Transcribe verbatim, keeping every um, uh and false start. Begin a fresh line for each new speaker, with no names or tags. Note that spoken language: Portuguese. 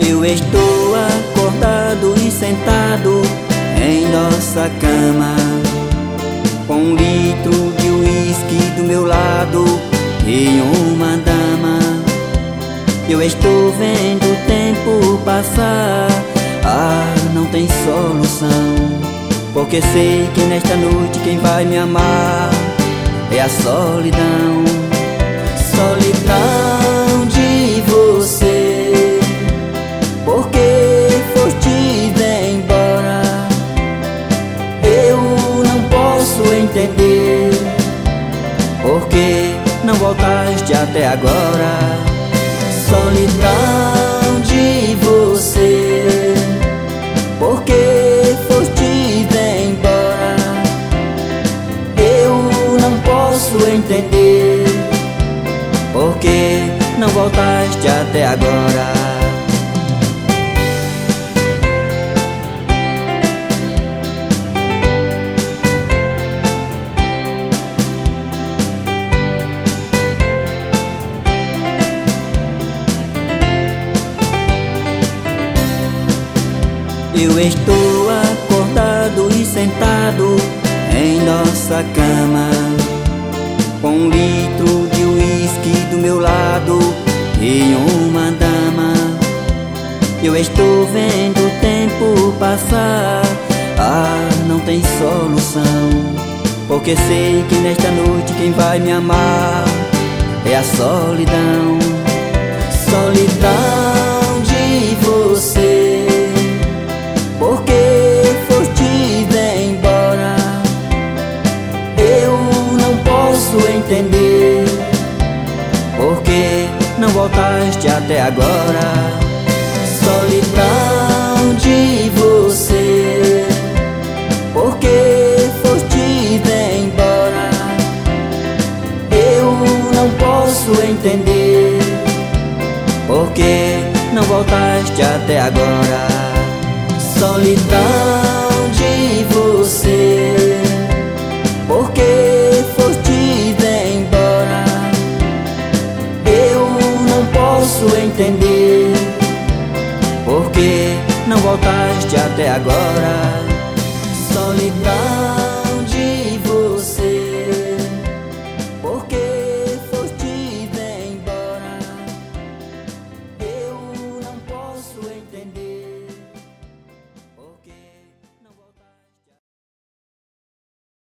Eu estou acordado e sentado em nossa cama, com um litro de uísque do meu lado e uma dama. Eu estou vendo o tempo passar, ah, não tem solução, porque sei que nesta noite quem vai me amar é a solidão. Solidão de você, porque foste embora. Eu não posso entender porque não voltaste até agora. Solidão de você, porque foste embora. Eu não posso entender porque não voltaste até agora. Eu estou acordado e sentado em nossa cama, com um litro de uísque do meu lado e uma dama. Eu estou vendo o tempo passar, ah, não tem solução, porque sei que nesta noite quem vai me amar é a solidão. Solidão de você, porque foste embora. Eu não posso entender porque não voltaste até agora. Solidão de você, porque foste embora. Eu não posso entender porque não voltaste até agora. Solidão de você, porque foste embora. Eu não posso entender porque não voltaste até agora.